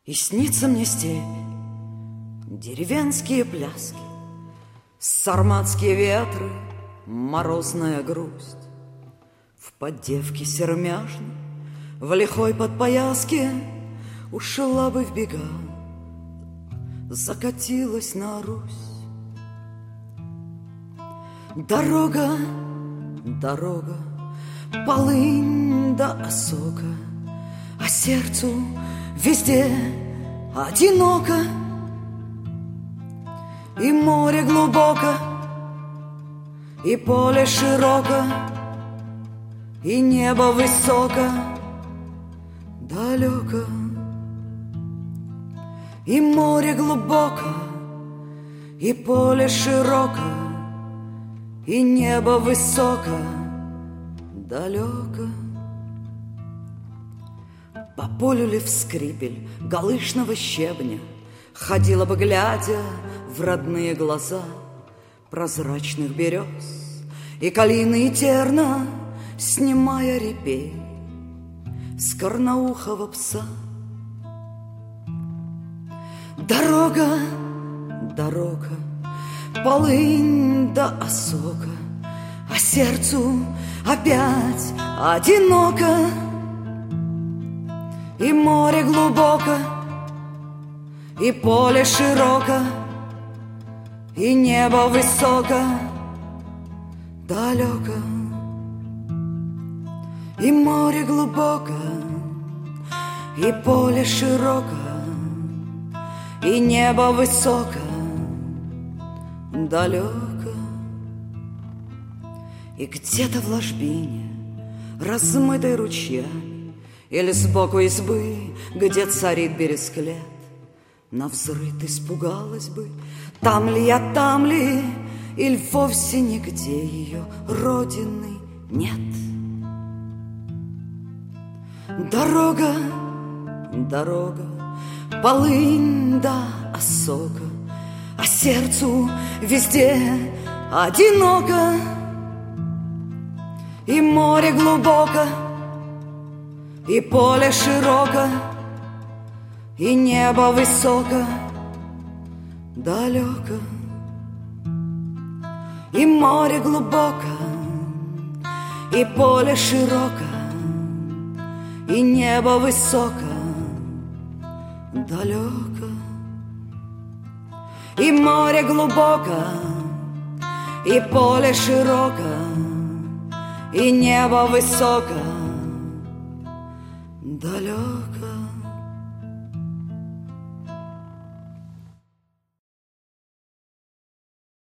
И снится мне степь, деревенские пляски, сарматские ветры, морозная грусть. В поддевке сермяжной, в лихой подпояске ушла бы в бега, закатилась на Русь. Дорога, дорога, полынь да осока, а сердцу везде одиноко. И море глубоко, и поле широко, и небо высоко, далеко. И море глубоко, и поле широко, и небо высоко, далеко. По полю ли вскрипель галышного щебня ходила бы, глядя в родные глаза прозрачных берез и калины и терна, снимая репей с корноухого пса. Дорога, дорога, полынь да осока, а сердцу опять одиноко. И море глубоко, и поле широко, и небо высоко, далеко. И море глубоко, и поле широко, и небо высоко, далеко. И где-то в ложбине, размытой ручьями, или сбоку избы, где царит бересклет, навзрыд испугалась бы, там ли я, там ли, или вовсе нигде ее родины нет. Дорога, дорога, полынь да осока, а сердцу везде одиноко. И море глубоко, и поле широко, и небо высоко, далеко. И море глубоко, и поле широко, и небо высоко, далеко. И море глубоко, и поле широко, и небо высоко, далеко.